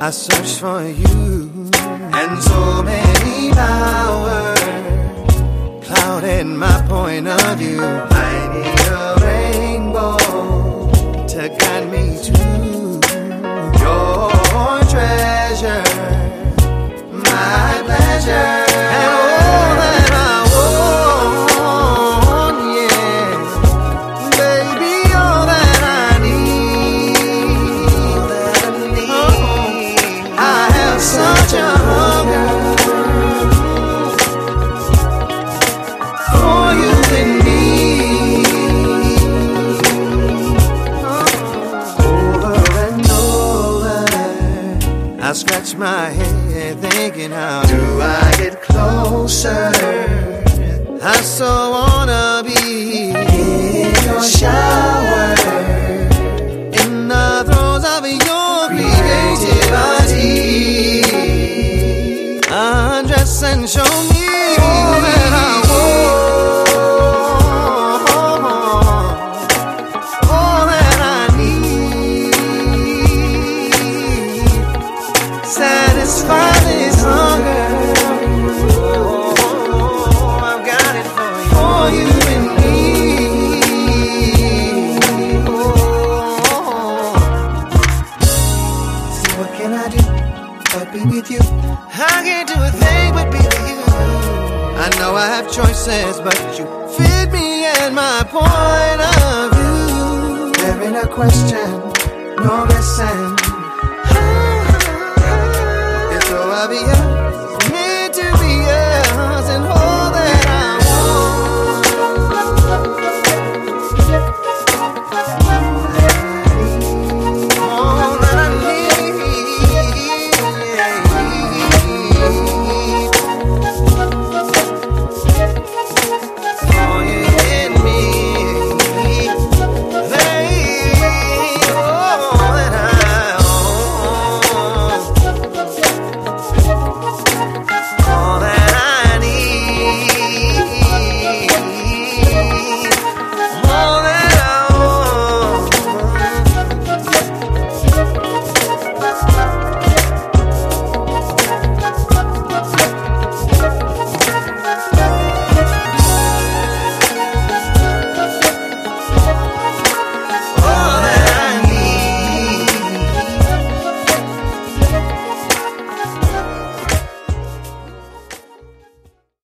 I searched for you, and so many flowers clouded my point of view. I need a rainbow to guide me to your treasure, my pleasure. I scratch my head thinking, how do I get closer? I so wanna be in your shower, in the throes of your creativity. Undress and show me all that I satisfy this hunger. Oh, I've got it for you and me. Oh, see, what can I do but be with you? I can't do a thing but be with you. I know I have choices, but you fit me at my point of view. There ain't a question, no guessing.